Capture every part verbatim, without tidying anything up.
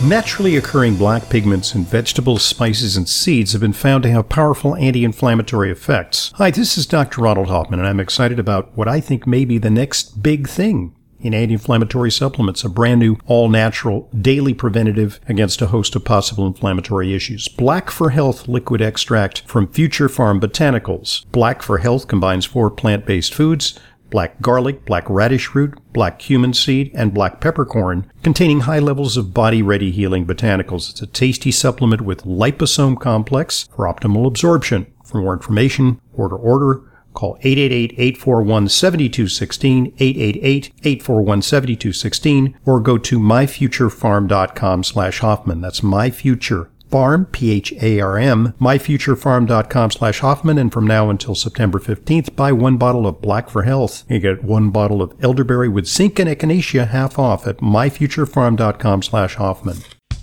Naturally occurring black pigments in vegetables, spices, and seeds have been found to have powerful anti-inflammatory effects. Hi, this is Doctor Ronald Hoffman, and I'm excited about what I think may be the next big thing in anti-inflammatory supplements, a brand new, all-natural, daily preventative against a host of possible inflammatory issues. Black for Health liquid extract from Future Farm Botanicals. Black for Health combines four plant-based foods: black garlic, black radish root, black cumin seed, and black peppercorn, containing high levels of body-ready healing botanicals. It's a tasty supplement with liposome complex for optimal absorption. For more information, order order. Call eight eight eight, eight four one, seven two one six, eight eight eight, eight four one, seven two one six, or go to myfuturefarm.com slash Hoffman. That's myfuture. Farm, P H A R M, myfuturefarm.com slash Hoffman, and from now until September fifteenth, buy one bottle of Black for Health. You get one bottle of elderberry with zinc and echinacea half off at myfuturefarm.com slash Hoffman.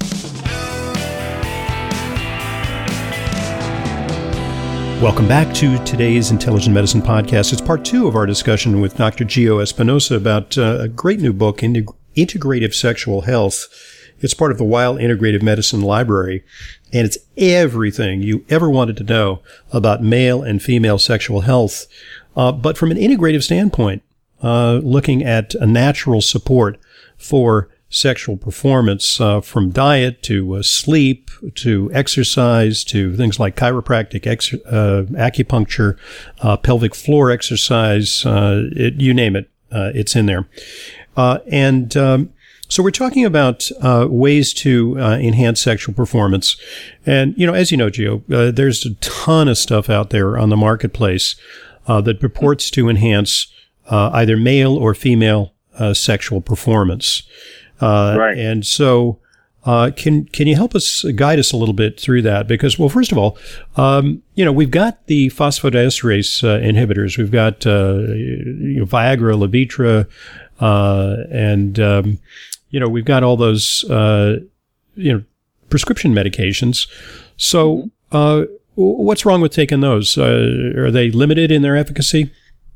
Welcome back to today's Intelligent Medicine Podcast. It's part two of our discussion with Doctor Gio Espinosa about uh, a great new book, Integ- Integrative Sexual Health. It's part of the Weil Integrative Medicine Library, and it's everything you ever wanted to know about male and female sexual health, uh, but from an integrative standpoint, uh, looking at a natural support for sexual performance, uh, from diet to uh, sleep to exercise to things like chiropractic, ex- uh, acupuncture, uh, pelvic floor exercise, uh, it, you name it, uh, it's in there. Uh, and um, So we're talking about uh, ways to uh, enhance sexual performance. And, you know, as you know, Gio, uh, there's a ton of stuff out there on the marketplace uh, that purports to enhance uh, either male or female uh, sexual performance. Uh, right. And so uh, can can you help us, guide us a little bit through that? Because, well, first of all, um, you know, we've got the phosphodiesterase uh, inhibitors. We've got uh, you know, Viagra, Levitra, uh, and... Um, You know, we've got all those, uh, you know, prescription medications. So, uh, what's wrong with taking those? Uh, are they limited in their efficacy?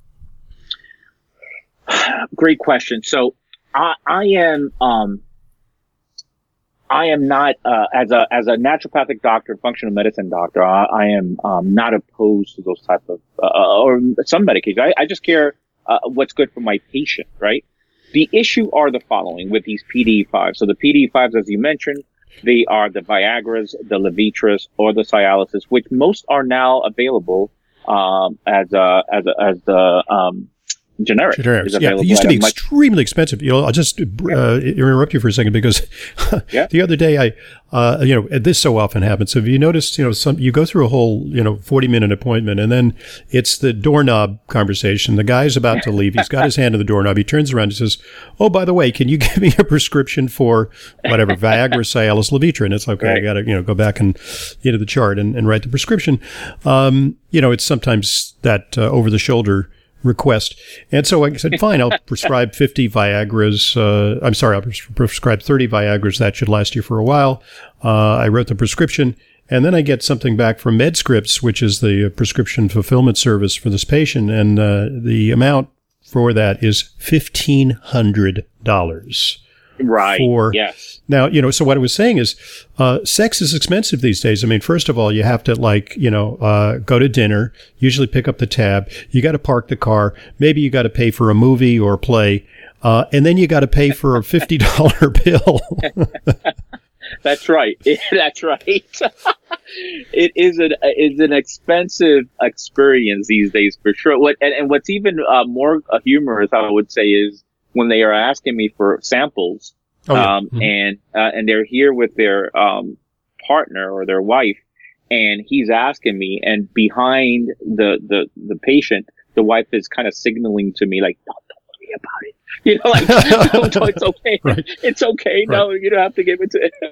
Great question. So, I, I am, um, I am not, uh, as a, as a naturopathic doctor, functional medicine doctor, I, I am, um, not opposed to those type of, uh, or some medications. I, I just care, uh, what's good for my patient, right? The issue are the following with these P D E fives. So the P D E fives, as you mentioned, they are the Viagras, the Levitras, or the Cialises, which most are now available um, as a, as a, as the um, generic. Generics, yeah. They used to be much- extremely expensive. You know, I'll just uh, yeah. interrupt you for a second because yeah. the other day I, uh, you know, this so often happens. Have you noticed, you know, some, you go through a whole, you know, forty minute appointment and then it's the doorknob conversation. The guy's about to leave. He's got his hand on the doorknob. He turns around and says, "Oh, by the way, can you give me a prescription for whatever, Viagra, Cialis, Levitra?" And it's okay. Right. I got to, you know, go back and into the chart and, and write the prescription. Um, you know, it's sometimes that uh, over the shoulder request. And so I said, fine, I'll prescribe fifty Viagras. Uh, I'm sorry, I'll pres- prescribe thirty Viagras. That should last you for a while. Uh, I wrote the prescription. And then I get something back from MedScripts, which is the prescription fulfillment service for this patient. And uh, the amount for that is fifteen hundred dollars. Right. For, yes. Now, you know, so what I was saying is, uh, sex is expensive these days. I mean, first of all, you have to like, you know, uh, go to dinner, usually pick up the tab. You got to park the car. Maybe you got to pay for a movie or a play. Uh, and then you got to pay for a fifty dollar bill. That's right. That's right. It is an, it's an expensive experience these days for sure. What, and, and what's even uh, more uh, humorous, I would say, is when they are asking me for samples, oh, yeah. um, mm-hmm. and, uh, and they're here with their, um, partner or their wife, and he's asking me, and behind the, the, the patient, the wife is kind of signaling to me, like, don't, don't worry about it. You know, like, no, no, it's okay. Right. It's okay. Right. No, you don't have to give it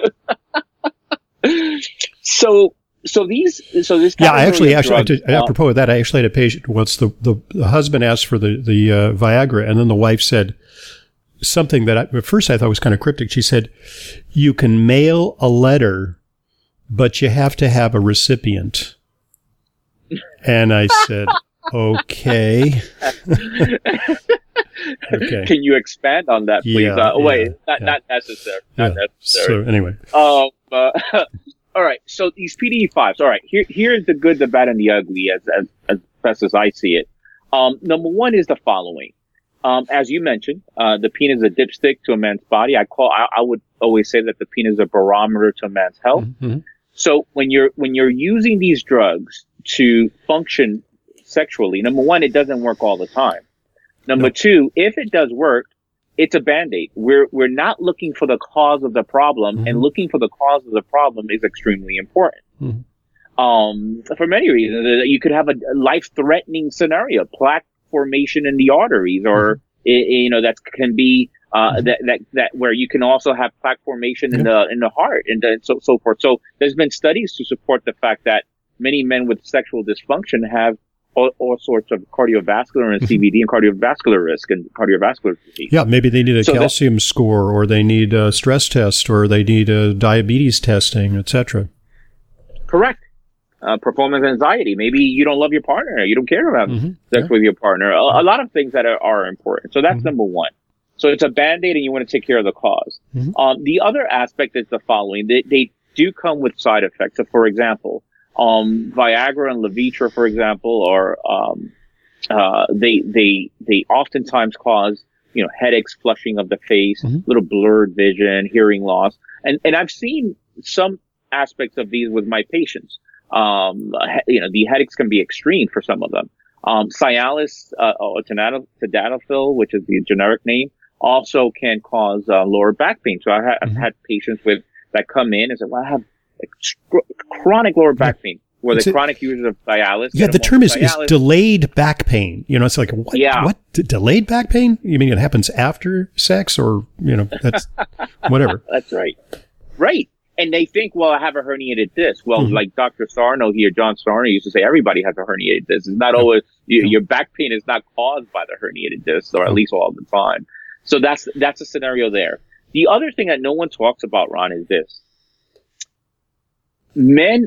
to him. so, So these, so this. Yeah, I actually, actually, drug, I, apropos of that, I actually had a patient once. The, the, the husband asked for the the uh, Viagra, and then the wife said something that I, at first I thought was kind of cryptic. She said, "You can mail a letter, but you have to have a recipient." And I said, "Okay." Okay. Can you expand on that, please? Yeah, uh, wait, yeah, not yeah. not necessary. Not Yeah. necessary. So anyway, Um. Uh, all right. So these P D E fives. All right. Here, here's the good, the bad, and the ugly, as as as best as I see it. Um. Number one is the following. Um. As you mentioned, uh, the penis is a dipstick to a man's body. I call. I, I would always say that the penis is a barometer to a man's health. mm-hmm. So when you're when you're using these drugs to function sexually, number one, it doesn't work all the time. Number No. two, if it does work, it's a Band-Aid. We're we're not looking for the cause of the problem, Mhm. and looking for the cause of the problem is extremely important. Mhm. Um, for many reasons, Uh, you could have a life-threatening scenario, plaque formation in the arteries, or i- i- you know that can be uh, Mhm. that that that where you can also have plaque formation in Yeah. the in the heart, and then so so forth. So there's been studies to support the fact that many men with sexual dysfunction have all, all sorts of cardiovascular and C V D and cardiovascular risk and cardiovascular disease. Yeah, maybe they need a So that- calcium score, or they need a stress test, or they need a diabetes testing, et cetera. Correct. Uh, performance anxiety. Maybe you don't love your partner. You don't care about Mhm. sex Yeah. with your partner. A, a lot of things that are, are important. So that's Mhm. number one. So it's a Band-Aid and you want to take care of the cause. Mhm. Um, the other aspect is the following. They, they do come with side effects. So for example, um, Viagra and Levitra, for example, or, um, uh, they, they, they oftentimes cause, you know, headaches, flushing of the face, Mhm. little blurred vision, hearing loss. And, and I've seen some aspects of these with my patients. Um, he- you know, the headaches can be extreme for some of them. Um, Cialis, uh, or tadal- tadalafil, which is the generic name, also can cause uh, lower back pain. So I ha- I've Mhm. had patients with that come in and say, "Well, I have like, chronic lower back pain," where It's the a- chronic users of Cialis. Yeah, get the them term off is, of is Cialis. delayed back pain. You know, it's like, what? Yeah. What? D- delayed back pain? You mean it happens after sex, or, you know, that's whatever. That's right. Right. And they think, well, I have a herniated disc. Well, Mhm. like Doctor Sarno here, John Sarno used to say, everybody has a herniated disc. It's not Yeah. always, you, Yeah. your back pain is not caused by the herniated disc, or at Yeah. least all the time. So that's, that's a scenario there. The other thing that no one talks about, Ron, is this. Men,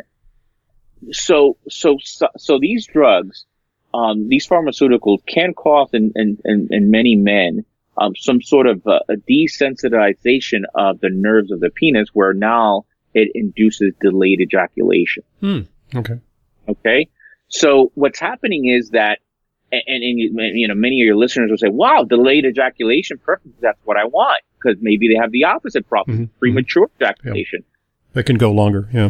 so, so, so, so these drugs, um, these pharmaceuticals can cause in, in, in, in many men, um, some sort of uh, a desensitization of the nerves of the penis, where now it induces delayed ejaculation. Hmm. Okay. Okay. So what's happening is that, and, and, and you know, many of your listeners will say, wow, delayed ejaculation, perfect. That's what I want. Because maybe they have the opposite problem, Mhm. premature ejaculation. That can go longer. Yeah.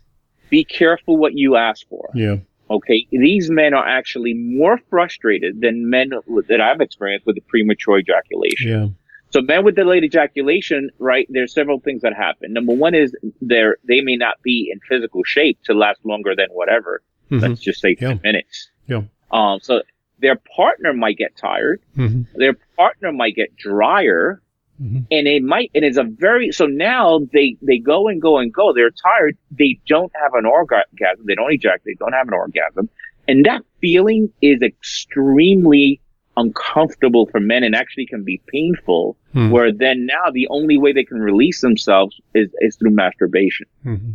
Be careful what you ask for. Yeah. Okay. These men are actually more frustrated than men that I've experienced with the premature ejaculation. Yeah. So men with delayed ejaculation, right, there's several things that happen. Number one is they're, they may not be in physical shape to last longer than whatever. Mhm. Let's just say Yeah. ten minutes. Yeah. Um, so their partner might get tired. Mhm. Their partner might get drier. Mhm. And it might, and it's a very, so now they, they go and go and go. They're tired. They don't have an orgasm. They don't ejaculate. They don't have an orgasm. And that feeling is extremely uncomfortable for men and actually can be painful, Hmm. where then now the only way they can release themselves is, is through masturbation. Mhm.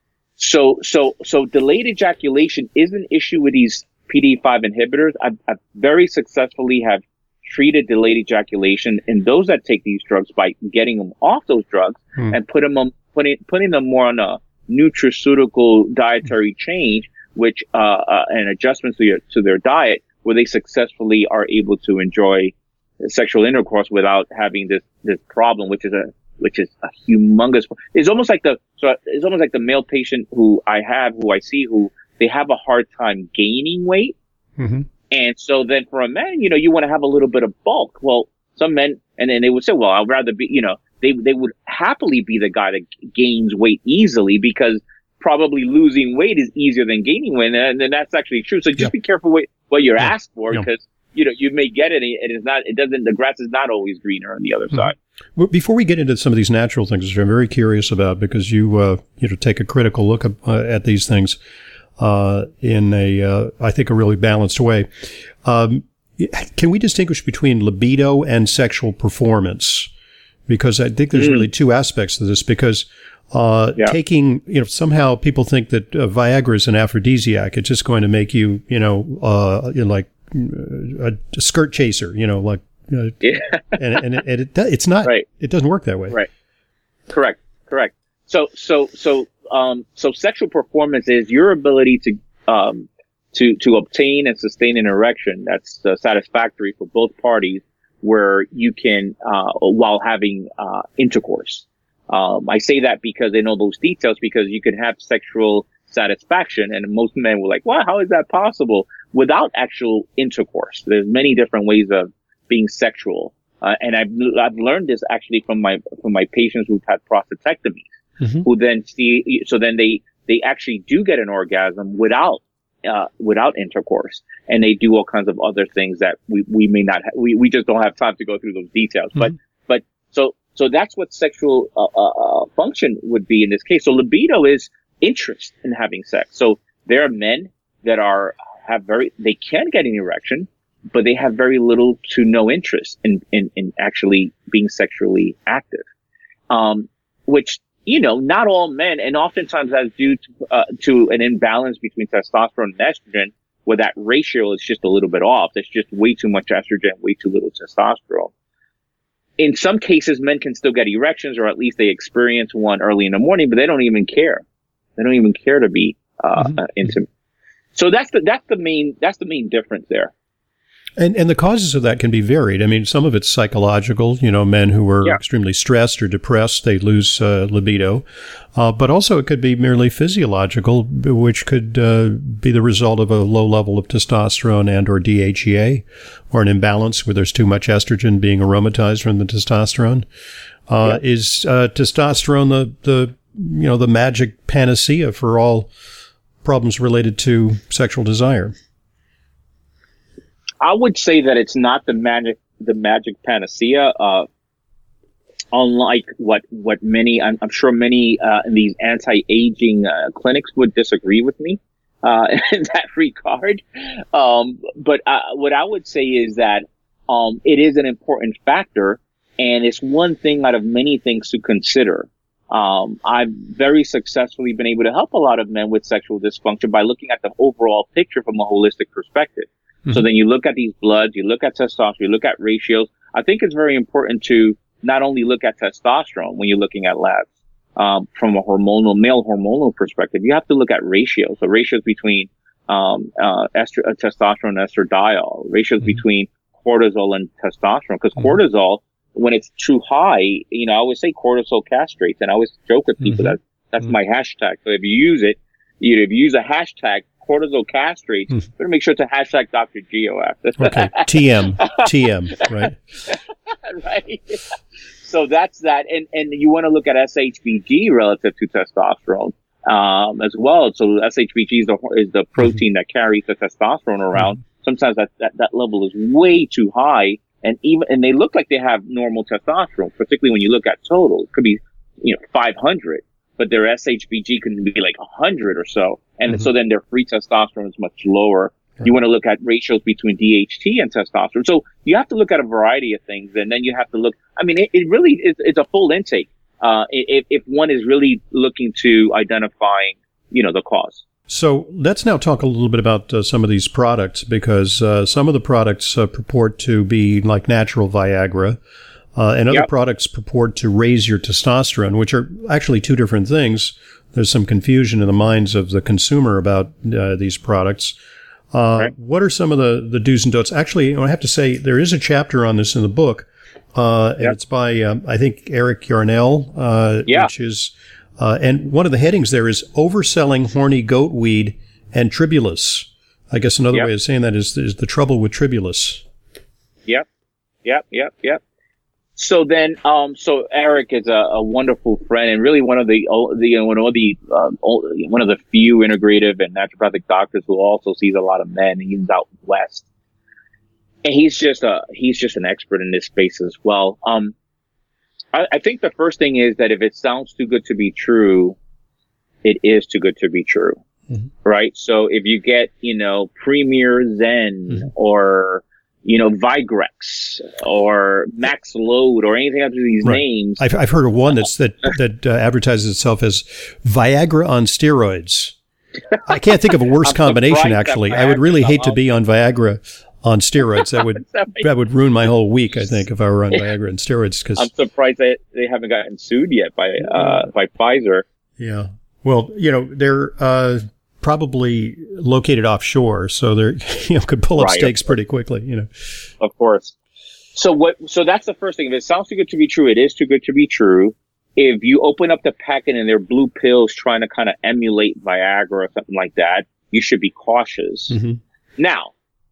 So, so, so delayed ejaculation is an issue with these P D E five inhibitors. I've, I've very successfully have treated delayed ejaculation in those that take these drugs by getting them off those drugs Hmm. and putting them, putting, putting them more on a nutraceutical dietary change, which, uh, uh and adjustments to, your, to their diet, where they successfully are able to enjoy sexual intercourse without having this, this problem, which is a, which is a humongous, it's almost like the, so it's almost like the male patient who I have, who I see, who they have a hard time gaining weight. Mhm. And so then for a man, you know, you want to have a little bit of bulk. Well, some men, and then they would say, well, I'd rather be, you know, they, they would happily be the guy that gains weight easily, because probably losing weight is easier than gaining weight. And then that's actually true. So just Yeah. be careful what, what you're Yeah. asked for, Yeah. because, you know, you may get it and it's not, it doesn't, the grass is not always greener on the other Mhm. side. Well, before we get into some of these natural things, which I'm very curious about, because you, uh, you know, take a critical look at, uh, at these things, uh, in a, uh, I think a really balanced way. Um, can we distinguish between libido and sexual performance? Because I think there's Mm. really two aspects to this, because, uh, Yeah. taking, you know, somehow people think that uh, Viagra is an aphrodisiac. It's just going to make you, you know, uh, you know, like uh, a skirt chaser, you know, like, You know, yeah. and and, it, and it, it's not. Right. It doesn't work that way. Right. Correct. Correct. So so so um so sexual performance is your ability to um to to obtain and sustain an erection that's uh, satisfactory for both parties, where you can uh while having uh intercourse. Um, I say that because I know those details, because you can have sexual satisfaction, and most men were like, "Wow, how is that possible?" Without actual intercourse. There's many different ways of being sexual, uh, and I've I've learned this actually from my from my patients who've had prostatectomies, mm-hmm. who then see so then they they actually do get an orgasm without uh, without intercourse, and they do all kinds of other things that we we may not ha- we we just don't have time to go through those details, mm-hmm. but but so. So that's what sexual uh, uh, function would be in this case. So libido is interest in having sex. So there are men that are have very they can get an erection, but they have very little to no interest in in, in actually being sexually active. Um, which you know, not all men, and oftentimes that's due to uh, to an imbalance between testosterone and estrogen, where that ratio is just a little bit off. There's just way too much estrogen, way too little testosterone. In some cases, men can still get erections, or at least they experience one early in the morning, but they don't even care. They don't even care to be uh, mm-hmm. uh, intimate. So that's the that's the main that's the main difference there. And and the causes of that can be varied. I mean, some of it's psychological. You know, men who are yeah. extremely stressed or depressed, they lose uh, libido. Uh, but also it could be merely physiological, which could uh, be the result of a low level of testosterone and or D H E A, or an imbalance where there's too much estrogen being aromatized from the testosterone. Uh, yeah. Is uh, testosterone the, the, you know, the magic panacea for all problems related to sexual desire? I would say that it's not the magic, the magic panacea. Uh, unlike what, what many, I'm, I'm sure many, uh, in these anti-aging, uh, clinics would disagree with me, uh, in that regard. Um, but, uh, what I would say is that, um, it is an important factor, and it's one thing out of many things to consider. Um, I've very successfully been able to help a lot of men with sexual dysfunction by looking at the overall picture from a holistic perspective. So then you look at these bloods, you look at testosterone, you look at ratios. I think it's very important to not only look at testosterone when you're looking at labs, um, from a hormonal, male hormonal perspective. You have to look at ratios. So ratios between, um, uh, estro- uh, testosterone and estradiol, ratios mm-hmm. between cortisol and testosterone. Because mm-hmm. cortisol, when it's too high, you know, I always say cortisol castrates, and I always joke with people mm-hmm. that that's mm-hmm. my hashtag. So if you use it, you know, if you use a hashtag, cortisol castrates, hmm. better make sure to hashtag Doctor Geo after. Okay, T M, T M, right? Right. So that's that, and and you want to look at S H B G relative to testosterone um, as well. So S H B G is the is the protein mm-hmm. that carries the testosterone around. Mm-hmm. Sometimes that, that that level is way too high, and even and they look like they have normal testosterone, particularly when you look at total. It could be, you know, five hundred. But their S H B G can be like one hundred or so. And mm-hmm. so then their free testosterone is much lower. Right. You want to look at ratios between D H T and testosterone. So you have to look at a variety of things. And then you have to look, I mean, it, it really is, it's a full intake. Uh, if, if one is really looking to identifying, you know, the cause. So let's now talk a little bit about uh, some of these products, because uh, some of the products uh, purport to be like natural Viagra. Uh, and other yep. products purport to raise your testosterone, which are actually two different things. There's some confusion in the minds of the consumer about uh, these products. Uh, right. What are some of the, the do's and don'ts? Actually, I have to say there is a chapter on this in the book, uh, yep. and it's by, um, I think, Eric Yarnell, uh, yeah. which is, uh, and one of the headings there is Overselling Horny Goat Weed and Tribulus. I guess another yep. way of saying that is, is the trouble with Tribulus. Yep, yep, yep, yep. So then, um, so Eric is a, a wonderful friend, and really one of the, the you know, one of the, um, one of the few integrative and naturopathic doctors who also sees a lot of men. He's out west, and he's just a, he's just an expert in this space as well. Um, I, I think the first thing is that if it sounds too good to be true, it is too good to be true, mm-hmm. right? So if you get, you know, Premier Zen mm-hmm. or you know, Vigrex or Max Load or anything after these right. names. I've, I've heard of one that's that that uh, advertises itself as Viagra on steroids. I can't think of a worse combination, actually. I would really hate to be on Viagra on steroids. That would that would ruin my whole week, I think, if I were on Viagra and steroids. Cause, I'm surprised they, they haven't gotten sued yet by uh, by Pfizer. Yeah. Well, you know, they're uh, probably located offshore, so they're you know could pull up right, stakes pretty quickly. You know. Of course. So what? So that's the first thing. If it sounds too good to be true, it is too good to be true. If you open up the packet and they're blue pills trying to kind of emulate Viagra or something like that, you should be cautious. Mm-hmm. Now,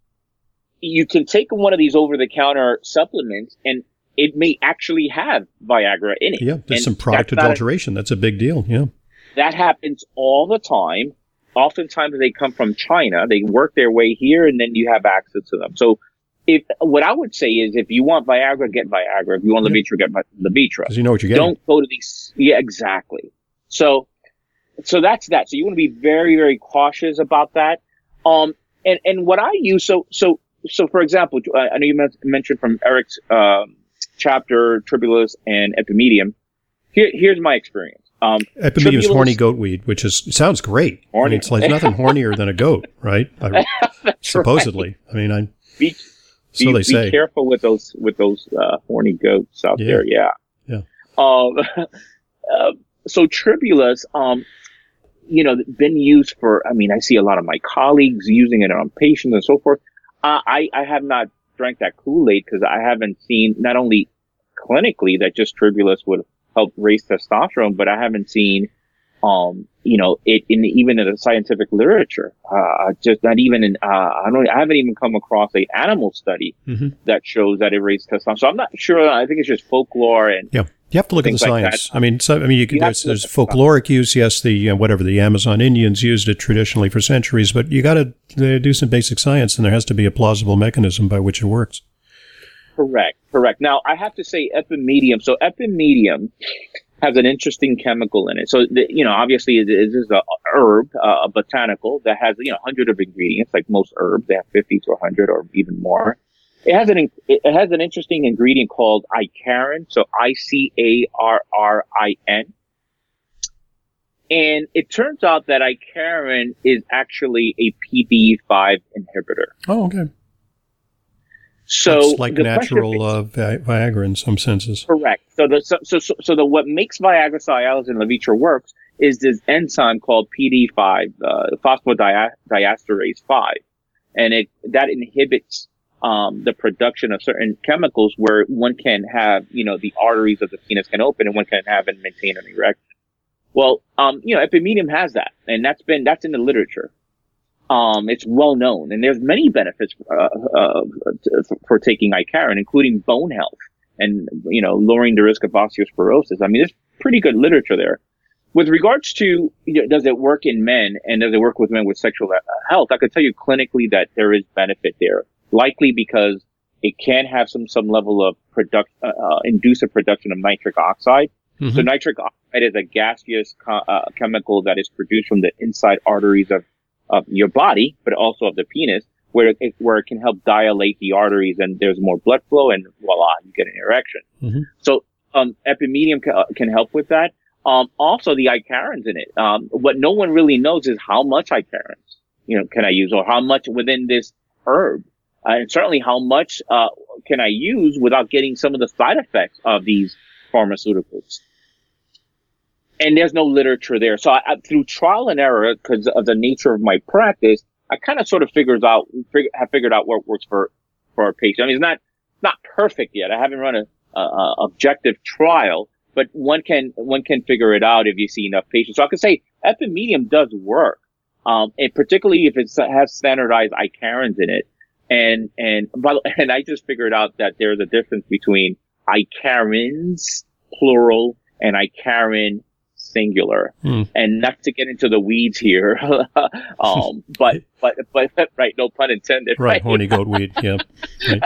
you can take one of these over-the-counter supplements, and it may actually have Viagra in it. Yeah, there's and some product that's adulteration. A, that's a big deal, yeah. That happens all the time. Oftentimes, they come from China. They work their way here, and then you have access to them. So, if what I would say is, if you want Viagra, get Viagra. If you want Levitra, get Levitra. Because you know what you're getting. Don't go to these. Yeah, exactly. So, so that's that. So you want to be very, very cautious about that. Um, and and what I use. So so so for example, I know you mentioned from Eric's um, chapter Tribulus and Epimedium. Here here's my experience. Um, Epimedium is horny goat weed, which is sounds great. Horny. I mean, it's like nothing hornier than a goat, right? I, supposedly. Right. I mean, I. Be, so be, they be say. Be careful with those with those uh, horny goats out yeah. there. Yeah. Yeah. Um. uh, so Tribulus, um, you know, been used for. I mean, I see a lot of my colleagues using it on patients and so forth. Uh, I I have not drank that Kool-Aid because I haven't seen not only clinically that just Tribulus would help raise testosterone, but I haven't seen, um, you know, it in even in the scientific literature. Uh, just not even in, uh, I don't, I haven't even come across a animal study mm-hmm. that shows that it raised testosterone. So I'm not sure. I think it's just folklore and. Yeah. You have to look at the science. Like I mean, so, I mean, you can, you there's, there's folkloric use. Yes, the uh, whatever the Amazon Indians used it traditionally for centuries, but you got to uh, do some basic science, and there has to be a plausible mechanism by which it works. Correct, correct. Now, I have to say Epimedium. So Epimedium has an interesting chemical in it. So, the, you know, obviously it is a herb, uh, a botanical that has, you know, one hundred of ingredients, like most herbs. They have fifty to one hundred or even more. It has an it has an interesting ingredient called Icariin, so I C A R R I N. And it turns out that Icariin is actually a P D E five inhibitor. Oh, okay. So it's like natural uh, Viagra in some senses. Correct. So the so so so, so the what makes Viagra, Cialis, and Levitra works is this enzyme called P D E five, uh, phosphodiesterase five, and it that inhibits um the production of certain chemicals where one can have, you know, the arteries of the penis can open and one can have and maintain an erection. Well, um, you know, Epimedium has that, and that's been that's in the literature. Um, it's well known, and there's many benefits uh, uh, for taking Icariin, including bone health and, you know, lowering the risk of osteoporosis. I mean, there's pretty good literature there. With regards to, you know, does it work in men and does it work with men with sexual health, I could tell you clinically that there is benefit there, likely because it can have some some level of product uh, uh, induce a production of nitric oxide. Mm-hmm. So nitric oxide is a gaseous co- uh, chemical that is produced from the inside arteries of of your body, but also of the penis, where it, where it can help dilate the arteries and there's more blood flow, and voila, you get an erection. Mm-hmm. So, um, Epimedium ca- can help with that. Um, also the Icariin's in it. Um, what no one really knows is how much Icariin's, you know, can I use, or how much within this herb, uh, and certainly how much, uh, can I use without getting some of the side effects of these pharmaceuticals. And there's no literature there. So I, I, through trial and error, because of the nature of my practice, I kind of sort of figures out, fig- have figured out what works for, for our patient. I mean, it's not, not perfect yet. I haven't run a, a, a objective trial, but one can, one can figure it out if you see enough patients. So I can say Epimedium does work. Um, and particularly if it has standardized Icariins in it. And, and, by, and I just figured out that there's a difference between Icariins, plural, and Icariin, singular. Hmm. And not to get into the weeds here, um, but, but, but, right, no pun intended. Right, right? Horny goat weed, yeah. Right.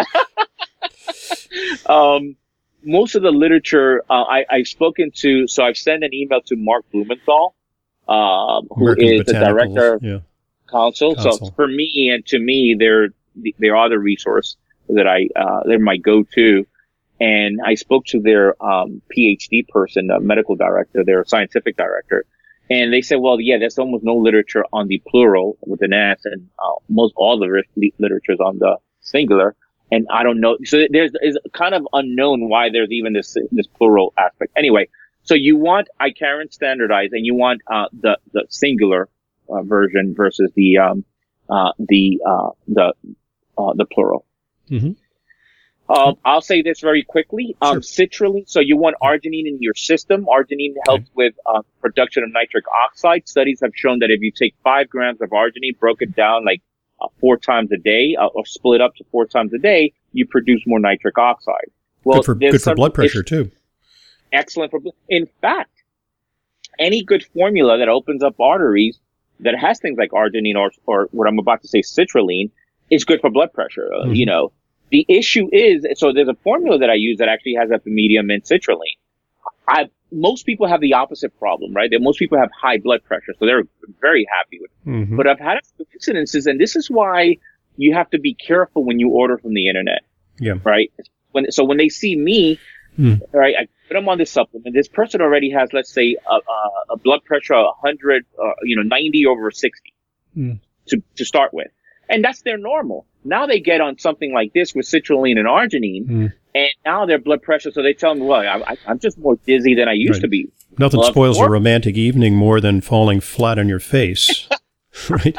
um, most of the literature, uh, I, I've spoken to, so I've sent an email to Mark Blumenthal, um, who American is the director of yeah. council. council. So for me and to me, they're, they are the resource that I, uh, they're my go-to. And I spoke to their um PhD person, the medical director, their scientific director, and they said, well, yeah, there's almost no literature on the plural with an S, and uh, most all the literature is on the singular. And I don't know. So there's is kind of unknown why there's even this this plural aspect. Anyway, so you want iCarron standardized, and you want uh, the the singular uh, version versus the um uh the uh the uh, the plural. Mm-hmm. Um, I'll say this very quickly. Um, Sure. citrulline. So you want arginine in your system. Arginine helps Okay. with uh, production of nitric oxide. Studies have shown that if you take five grams of arginine, broke it down like uh, four times a day, uh, or split up to four times a day, you produce more nitric oxide. Well, Good for there's good for some- blood pressure it's too. Excellent for. In fact, any good formula that opens up arteries that has things like arginine or or what I'm about to say, citrulline, is good for blood pressure. Uh, Mhm. You know. The issue is, so there's a formula that I use that actually has epimedium and citrulline. I, most people have the opposite problem, right? That most people have high blood pressure, so they're very happy with it. Mhm. But I've had a few incidences, and this is why you have to be careful when you order from the internet, Yeah. right? When, so when they see me, Mm. right, I put them on this supplement. This person already has, let's say, a, a, a blood pressure of one hundred, uh, you know, ninety over sixty Mm. to, to start with. And that's their normal. Now they get on something like this with citrulline and arginine, Mm. and now their blood pressure, so they tell me, well, I, I, I'm just more dizzy than I used Right. to be. Nothing Well, of spoils a course. romantic evening more than falling flat on your face. Right?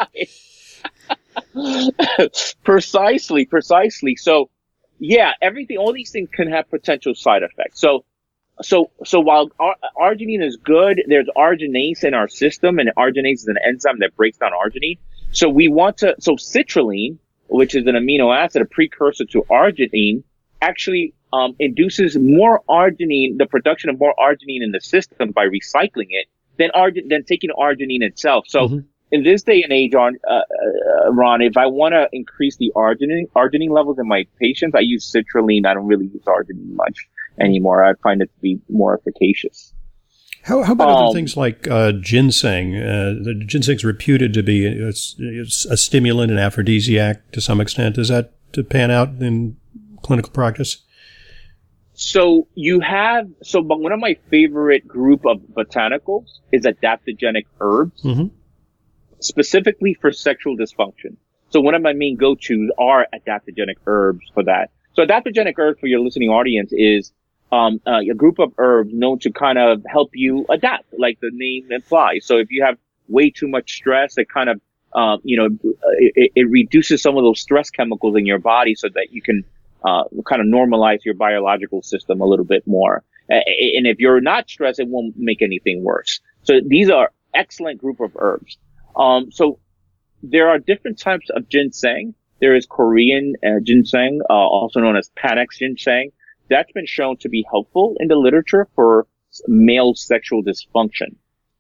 Precisely, precisely. So, yeah, everything, all these things can have potential side effects. So, so, so while ar- arginine is good, there's arginase in our system, and arginase is an enzyme that breaks down arginine. So we want to, so citrulline, which is an amino acid, a precursor to arginine, actually um, induces more arginine, the production of more arginine in the system by recycling it than argin, than taking arginine itself. So Mhm. in this day and age, on uh, uh, Ron, if I want to increase the arginine arginine levels in my patients, I use citrulline. I don't really use arginine much anymore. I find it to be more efficacious. How, how about other Um, things like uh, ginseng? Uh, the ginseng's reputed to be a, a stimulant and aphrodisiac to some extent. Does that to pan out in clinical practice? So you have, so but one of my favorite group of botanicals is adaptogenic herbs, Mm-hmm. specifically for sexual dysfunction. So one of my main go-tos are adaptogenic herbs for that. So adaptogenic herbs for your listening audience is um, uh, a group of herbs known to kind of help you adapt, like the name implies. So if you have way too much stress, it kind of, um, you know, it, it reduces some of those stress chemicals in your body so that you can uh, kind of normalize your biological system a little bit more. And if you're not stressed, it won't make anything worse. So these are excellent group of herbs. Um, so there are different types of ginseng. There is Korean uh, ginseng, uh, also known as Panax ginseng. That's been shown to be helpful in the literature for male sexual dysfunction.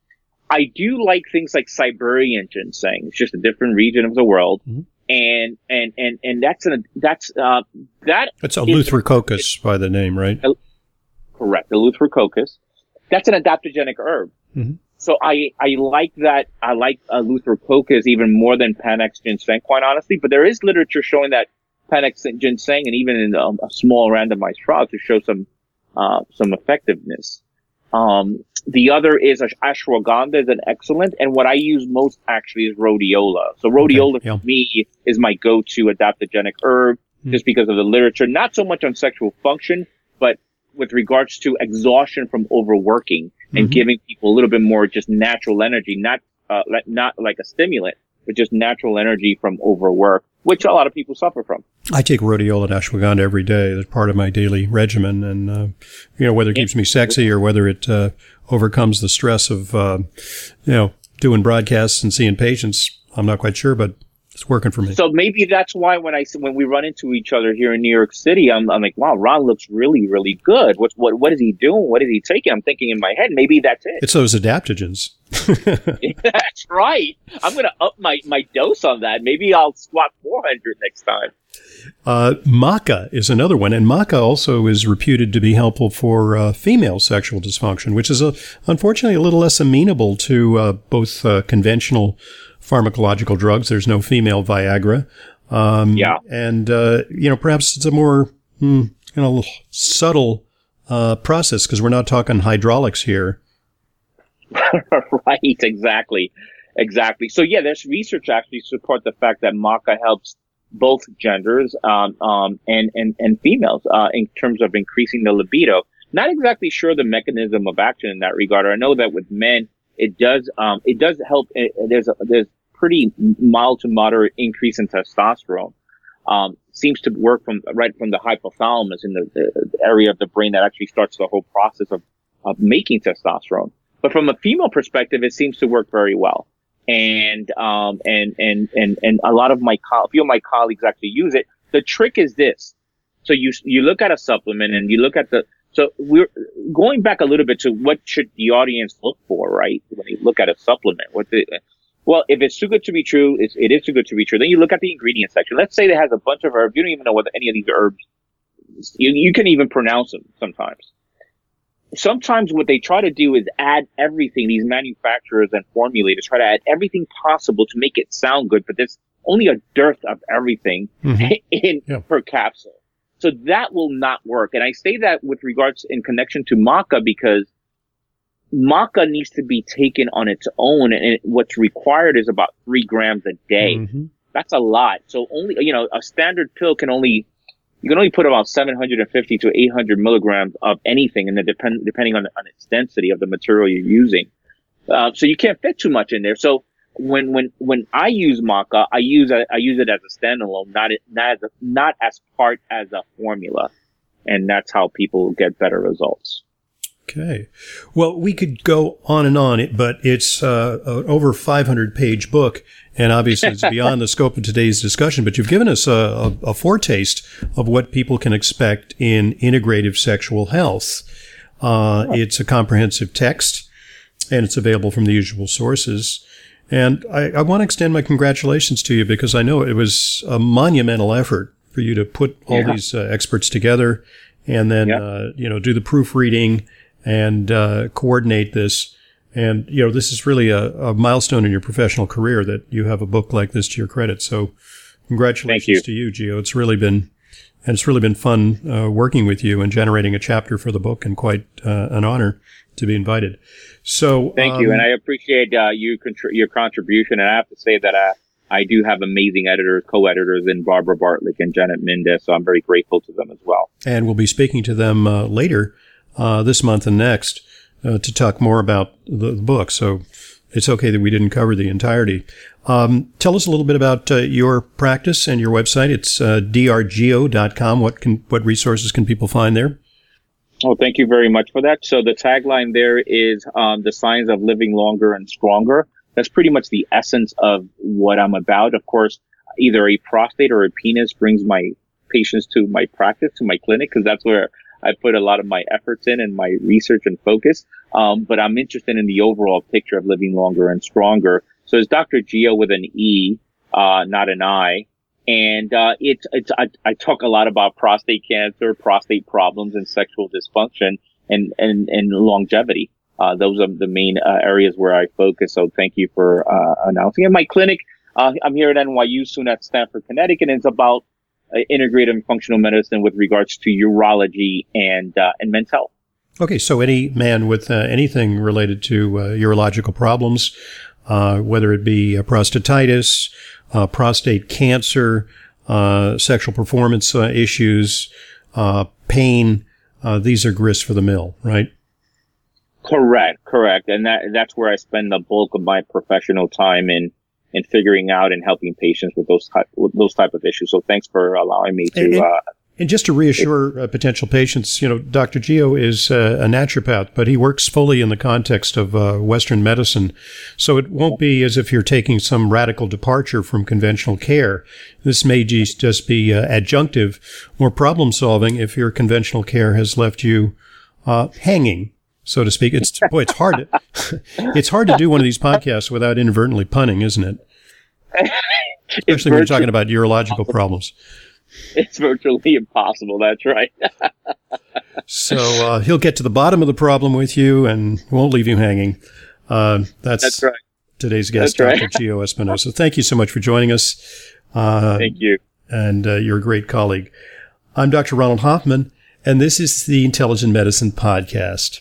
I do like things like Siberian ginseng. It's just a different region of the world. Mm-hmm. And, and, and, and that's an, that's, uh, that. It's Eleutherococcus by the name, right? Correct. Eleutherococcus. That's an adaptogenic herb. Mm-hmm. So I, I like that. I like Eleutherococcus even more than Panax ginseng, quite honestly. But there is literature showing that Panax ginseng, and even in um, a small randomized trial, to show some uh, some effectiveness. Um, the other is ashwagandha is an excellent, and what I use most actually is rhodiola. So rhodiola Okay, yeah. for me is my go-to adaptogenic herb, Mm. just because of the literature. Not so much on sexual function, but with regards to exhaustion from overworking and Mhm. giving people a little bit more just natural energy, not uh, like, not like a stimulant, but just natural energy from overwork, which a lot of people suffer from. I take rhodiola and ashwagandha every day as part of my daily regimen, and uh, you know, whether it keeps me sexy or whether it uh, overcomes the stress of uh, you know, doing broadcasts and seeing patients, I'm not quite sure, but it's working for me. So maybe that's why when I when we run into each other here in New York City, I'm I'm like, wow, Ron looks really really good. What's what what is he doing? What is he taking? I'm thinking in my head, maybe that's it. It's those adaptogens. That's right. I'm gonna up my my dose on that. Maybe I'll squat four hundred next time. Uh, maca is another one, and maca also is reputed to be helpful for uh, female sexual dysfunction, which is a, unfortunately a little less amenable to uh, both uh, conventional pharmacological drugs. There's no female Viagra. Um, Yeah. And, uh, you know, perhaps it's a more, hmm, you know, subtle uh, process because we're not talking hydraulics here. Right, exactly. Exactly. So yeah, there's research actually to support the fact that maca helps both genders um, um, and, and, and females uh, in terms of increasing the libido. Not exactly sure the mechanism of action in that regard. I know that with men, it does um, it does help. It, there's a, there's pretty mild to moderate increase in testosterone. Um, seems to work from right from the hypothalamus in the, the, the area of the brain that actually starts the whole process of, of making testosterone. But from a female perspective, it seems to work very well. And, um, and, and, and, and a lot of my, co- a few of my colleagues actually use it. The trick is this. So you, you look at a supplement and you look at the, so we're going back a little bit to what should the audience look for, right? When you look at a supplement, what the, well, if it's too good to be true, it's, it is too good to be true. Then you look at the ingredient section. Let's say it has a bunch of herbs. You don't even know whether any of these herbs, you, you can even pronounce them sometimes. Sometimes what they try to do is add everything, these manufacturers and formulators try to add everything possible to make it sound good, but there's only a dearth of everything mm-hmm. in yeah. per capsule. So that will not work. And I say that with regards in connection to maca because maca needs to be taken on its own, and what's required is about three grams a day. Mm-hmm. That's a lot. So only, you know, a standard pill can only, you can only put about seven hundred fifty to eight hundred milligrams of anything, and then depend, depending on, on its density of the material you're using. Uh, so you can't fit too much in there. So when, when, when I use maca, I use it, I use it as a standalone, not, not as a, not as part as a formula. And that's how people get better results. Okay. Well, we could go on and on, but it's uh, an over five hundred page book, and obviously it's beyond the scope of today's discussion, but you've given us a, a, a foretaste of what people can expect in integrative sexual health. Uh, it's a comprehensive text, and it's available from the usual sources. And I, I want to extend my congratulations to you because I know it was a monumental effort for you to put all yeah. these uh, experts together and then, yeah. uh, you know, do the proofreading and uh, coordinate this. And, you know, this is really a, a milestone in your professional career that you have a book like this to your credit. So congratulations you. to you, Gio. It's really been, and it's really been fun uh, working with you and generating a chapter for the book, and quite uh, an honor to be invited. So thank um, you. And I appreciate uh, you contr- your contribution. And I have to say that I, I do have amazing editors, co-editors in Barbara Bartlick and Janet Mendez. So I'm very grateful to them as well. And we'll be speaking to them uh, later Uh, this month and next uh, to talk more about the, the book. So it's okay that we didn't cover the entirety. Um, tell us a little bit about uh, your practice and your website. It's uh, d r geo dot com. What can what resources can people find there? Oh, thank you very much for that. So the tagline there is um, the science of living longer and stronger. That's pretty much the essence of what I'm about. Of course, either a prostate or a penis brings my patients to my practice, to my clinic, because that's where I put a lot of my efforts in and my research and focus. Um, but I'm interested in the overall picture of living longer and stronger. So it's Doctor Gio with an E, uh, not an I. And, uh, it's, it's, I, I talk a lot about prostate cancer, prostate problems, and sexual dysfunction and, and, and longevity. Uh, those are the main uh, areas where I focus. So thank you for, uh, announcing. And my clinic, uh, I'm here at N Y U, soon at Stanford, Connecticut, and it's about Uh, integrative and functional medicine with regards to urology and uh, and mental health. Okay, so any man with uh, anything related to uh, urological problems, uh, whether it be uh, prostatitis, uh, prostate cancer, uh, sexual performance uh, issues, uh, pain, uh, these are grist for the mill, right? Correct, correct, and that that's where I spend the bulk of my professional time in. in figuring out and helping patients with those type with those type of issues. So thanks for allowing me to. And, and, uh, and just to reassure uh, potential patients, you know, Doctor Gio is uh, a naturopath, but he works fully in the context of uh, Western medicine. So it won't be as if you're taking some radical departure from conventional care. This may just, just be uh, adjunctive or problem solving if your conventional care has left you uh, hanging, so to speak. It's boy, it's hard to it's hard to do one of these podcasts without inadvertently punning, isn't it? Especially when you're talking about urological problems. It's virtually impossible. That's right. So uh, he'll get to the bottom of the problem with you and won't leave you hanging. Uh, that's, that's right. Today's guest, that's Doctor Right. Gio Espinosa. Thank you so much for joining us. Uh, Thank you. And uh, you're a great colleague. I'm Doctor Ronald Hoffman, and this is the Intelligent Medicine Podcast.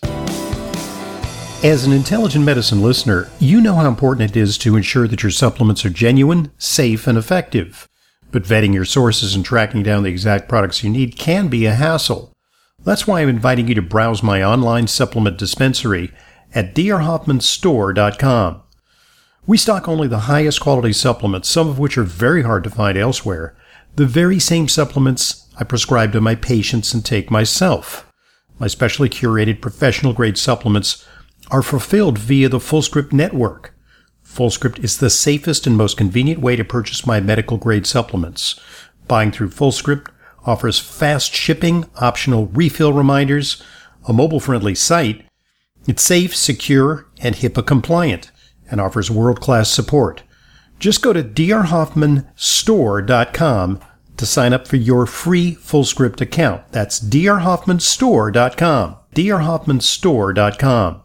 As an Intelligent Medicine listener, you know how important it is to ensure that your supplements are genuine, safe, and effective. But vetting your sources and tracking down the exact products you need can be a hassle. That's why I'm inviting you to browse my online supplement dispensary at d r hoffman store dot com. We stock only the highest quality supplements, some of which are very hard to find elsewhere, the very same supplements I prescribe to my patients and take myself. My specially curated professional-grade supplements are fulfilled via the FullScript network. FullScript is the safest and most convenient way to purchase my medical-grade supplements. Buying through FullScript offers fast shipping, optional refill reminders, a mobile-friendly site. It's safe, secure, and HIPAA compliant, and offers world-class support. Just go to d r hoffman store dot com to sign up for your free FullScript account. That's d r hoffman store dot com. d r hoffman store dot com.